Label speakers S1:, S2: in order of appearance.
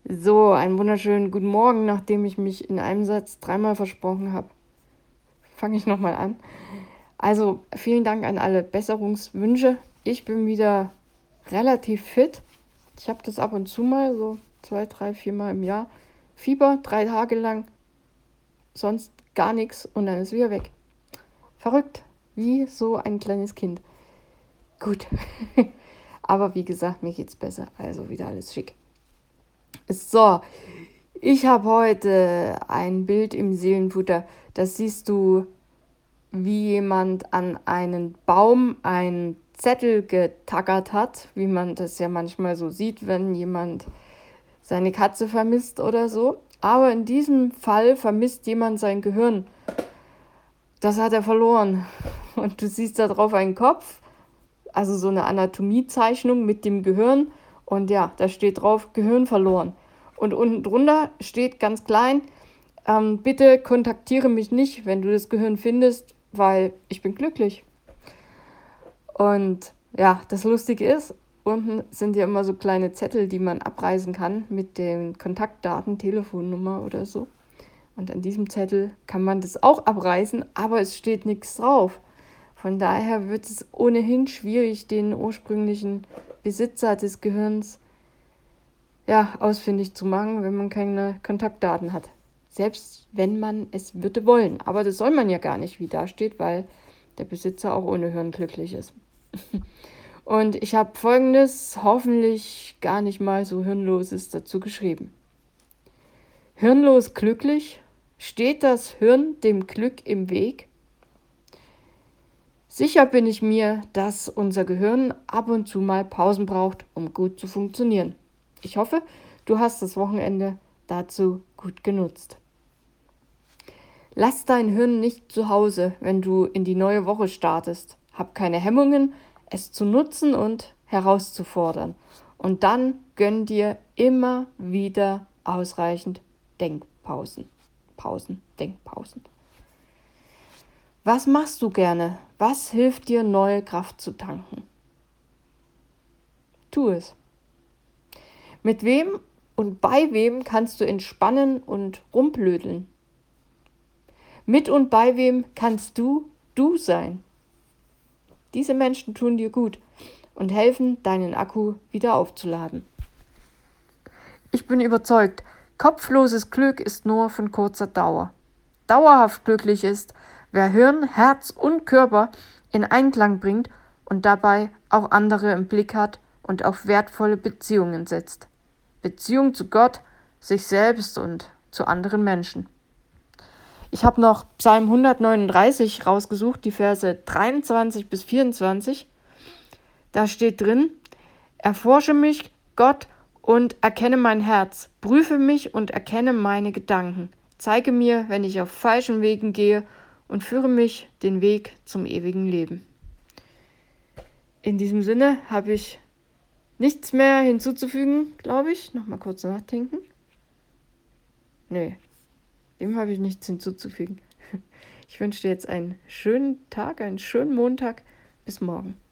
S1: So, einen wunderschönen guten Morgen, nachdem ich mich in einem Satz dreimal versprochen habe. Fange ich nochmal an. Also, vielen Dank an alle Besserungswünsche. Ich bin wieder relativ fit. Ich habe das ab und zu mal, so 2, 3, 4 Mal im Jahr. Fieber, 3 Tage lang, sonst gar nichts und dann ist wieder weg. Verrückt, wie so ein kleines Kind. Gut, aber wie gesagt, mir geht's besser, also wieder alles schick. So, ich habe heute ein Bild im Seelenfutter. Das siehst du, wie jemand an einen Baum einen Zettel getackert hat, wie man das ja manchmal so sieht, wenn jemand seine Katze vermisst oder so. Aber in diesem Fall vermisst jemand sein Gehirn. Das hat er verloren. Und du siehst da drauf einen Kopf, also so eine Anatomiezeichnung mit dem Gehirn. Und ja, da steht drauf, Gehirn verloren. Und unten drunter steht ganz klein, bitte kontaktiere mich nicht, wenn du das Gehirn findest, weil ich bin glücklich. Und ja, das Lustige ist, unten sind ja immer so kleine Zettel, die man abreißen kann mit den Kontaktdaten, Telefonnummer oder so. Und an diesem Zettel kann man das auch abreißen, aber es steht nichts drauf. Von daher wird es ohnehin schwierig, den ursprünglichen Besitzer des Gehirns ja, ausfindig zu machen, wenn man keine Kontaktdaten hat. Selbst wenn man es würde wollen. Aber das soll man ja gar nicht, wie da steht, weil der Besitzer auch ohne Hirn glücklich ist. Und ich habe Folgendes, hoffentlich gar nicht mal so Hirnloses dazu geschrieben. Hirnlos glücklich? Steht das Hirn dem Glück im Weg? Sicher bin ich mir, dass unser Gehirn ab und zu mal Pausen braucht, um gut zu funktionieren. Ich hoffe, du hast das Wochenende dazu gut genutzt. Lass dein Hirn nicht zu Hause, wenn du in die neue Woche startest. Hab keine Hemmungen, es zu nutzen und herauszufordern. Und dann gönn dir immer wieder ausreichend Denkpausen. Denkpausen. Was machst du gerne? Was hilft dir, neue Kraft zu tanken? Tu es. Mit wem und bei wem kannst du entspannen und rumblödeln? Mit und bei wem kannst du sein? Diese Menschen tun dir gut und helfen, deinen Akku wieder aufzuladen. Ich bin überzeugt, kopfloses Glück ist nur von kurzer Dauer. Dauerhaft glücklich ist, wer Hirn, Herz und Körper in Einklang bringt und dabei auch andere im Blick hat und auf wertvolle Beziehungen setzt. Beziehung zu Gott, sich selbst und zu anderen Menschen. Ich habe noch Psalm 139 rausgesucht, die Verse 23 bis 24. Da steht drin, erforsche mich, Gott, und erkenne mein Herz, prüfe mich und erkenne meine Gedanken. Zeige mir, wenn ich auf falschen Wegen gehe und führe mich den Weg zum ewigen Leben. In diesem Sinne habe ich nichts mehr hinzuzufügen, glaube ich. Nochmal kurz nachdenken. Nö, dem habe ich nichts hinzuzufügen. Ich wünsche dir jetzt einen schönen Tag, einen schönen Montag. Bis morgen.